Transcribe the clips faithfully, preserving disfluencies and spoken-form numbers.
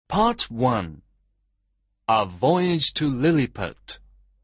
Part one. A Voyage to Lilliput.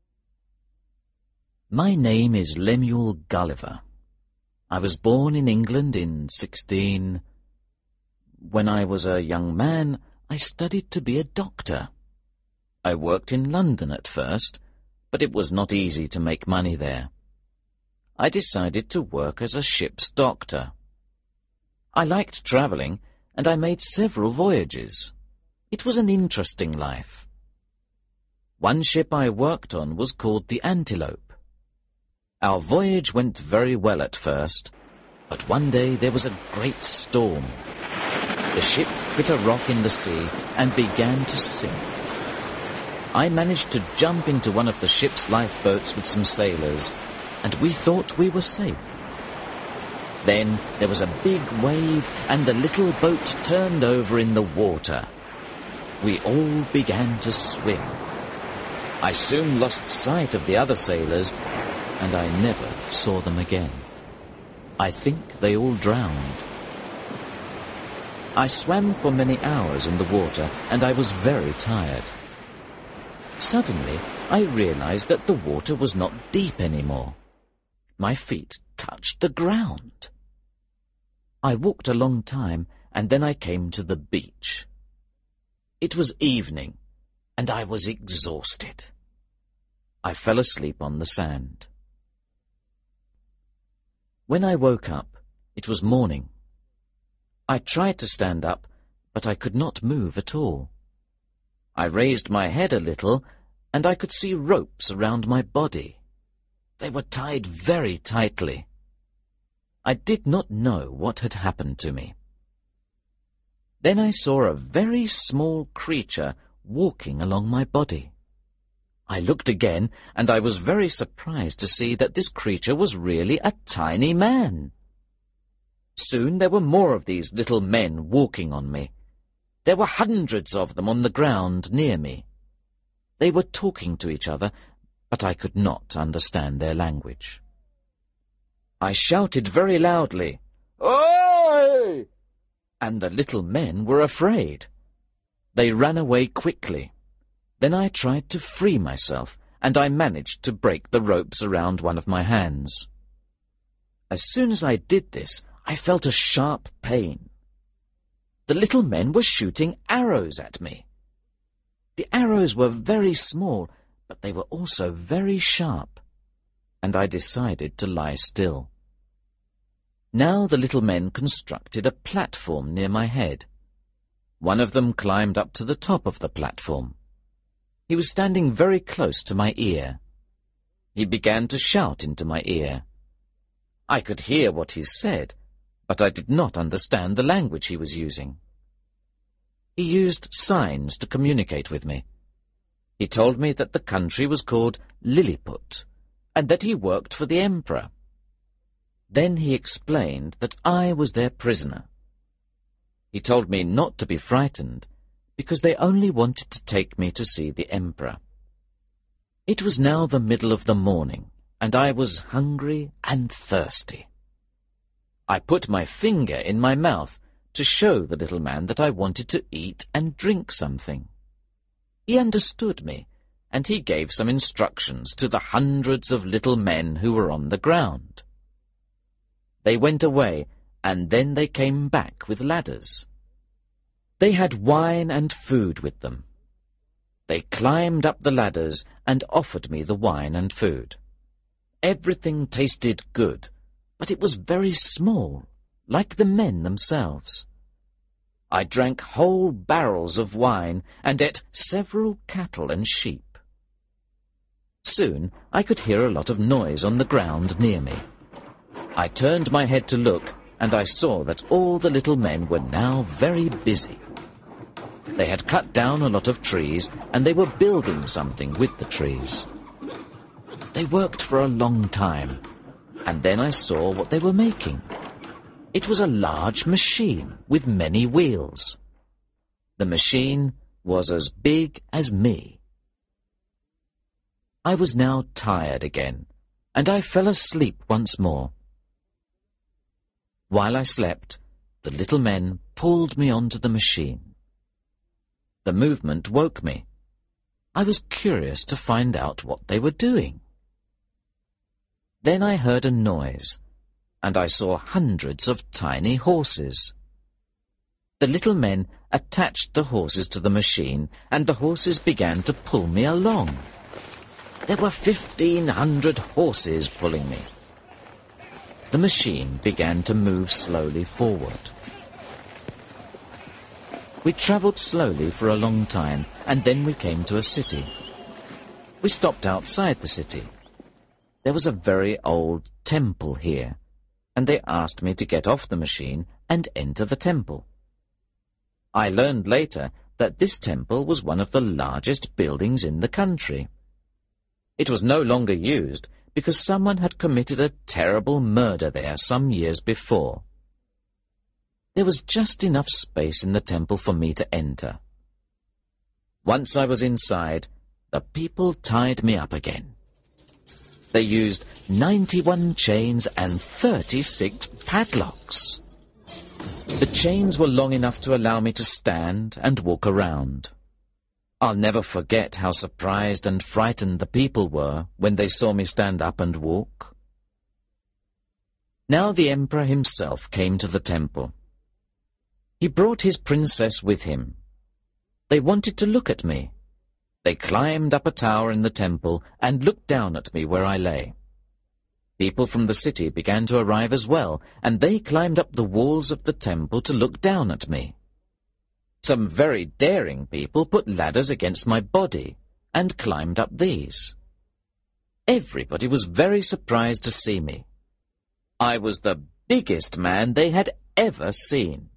My name is Lemuel Gulliver. I was born in England in sixteen... When I was a young man, I studied to be a doctor. I worked in London at first, but it was not easy to make money there. I decided to work as a ship's doctor. I liked travelling, and I made several voyages. It was an interesting life. One ship I worked on was called the Antelope. Our voyage went very well at first, but one day there was a great storm. The ship hit a rock in the sea and began to sink. I managed to jump into one of the ship's lifeboats with some sailors, and we thought we were safe. Then there was a big wave, and the little boat turned over in the water. We all began to swim. I soon lost sight of the other sailors, and I never saw them again. I think they all drowned. I swam for many hours in the water, and I was very tired. Suddenly, I realized that the water was not deep anymore. My feet touched the ground. I walked a long time, and then I came to the beach. It was evening, and I was exhausted. I fell asleep on the sand. When I woke up, it was morning. I tried to stand up, but I could not move at all. I raised my head a little, and I could see ropes around my body. They were tied very tightly. I did not know what had happened to me. Then I saw a very small creature walking along my body. I looked again, and I was very surprised to see that this creature was really a tiny man. Soon there were more of these little men walking on me. There were hundreds of them on the ground near me. They were talking to each other, but I could not understand their language. I shouted very loudly, "Oi!" and the little men were afraid. They ran away quickly. Then I tried to free myself, and I managed to break the ropes around one of my hands. As soon as I did this, I felt a sharp pain. The little men were shooting arrows at me. The arrows were very small, but they were also very sharp, and I decided to lie still. Now the little men constructed a platform near my head. One of them climbed up to the top of the platform. He was standing very close to my ear. He began to shout into my ear. I could hear what he said, but I did not understand the language he was using. He used signs to communicate with me. He told me that the country was called Lilliput, and that he worked for the emperor. Then he explained that I was their prisoner. He told me not to be frightened, because they only wanted to take me to see the emperor. It was now the middle of the morning, and I was hungry and thirsty. I put my finger in my mouth to show the little man that I wanted to eat and drink something. He understood me, and he gave some instructions to the hundreds of little men who were on the ground. They went away, and then they came back with ladders. They had wine and food with them. They climbed up the ladders and offered me the wine and food. Everything tasted good, but it was very small, like the men themselves. I drank whole barrels of wine and ate several cattle and sheep. Soon I could hear a lot of noise on the ground near me. I turned my head to look, and I saw that all the little men were now very busy. They had cut down a lot of trees, and they were building something with the trees. They worked for a long time, and then I saw what they were making. It was a large machine with many wheels. The machine was as big as me. I was now tired again, and I fell asleep once more. While I slept, the little men pulled me onto the machine. The movement woke me. I was curious to find out what they were doing. Then I heard a noise, and I saw hundreds of tiny horses. The little men attached the horses to the machine, and the horses began to pull me along. There were fifteen hundred horses pulling me. The machine began to move slowly forward. We travelled slowly for a long time, and then we came to a city. We stopped outside the city. There was a very old temple here, and they asked me to get off the machine and enter the temple. I learned later that this temple was one of the largest buildings in the country. It was no longer used because someone had committed a terrible murder there some years before. There was just enough space in the temple for me to enter. Once I was inside, the people tied me up again. They used ninety-one chains and thirty-six padlocks. The chains were long enough to allow me to stand and walk around. I'll never forget how surprised and frightened the people were when they saw me stand up and walk. Now the emperor himself came to the temple. He brought his princess with him. They wanted to look at me. They climbed up a tower in the temple and looked down at me where I lay. People from the city began to arrive as well, and they climbed up the walls of the temple to look down at me. Some very daring people put ladders against my body and climbed up these. Everybody was very surprised to see me. I was the biggest man they had ever seen.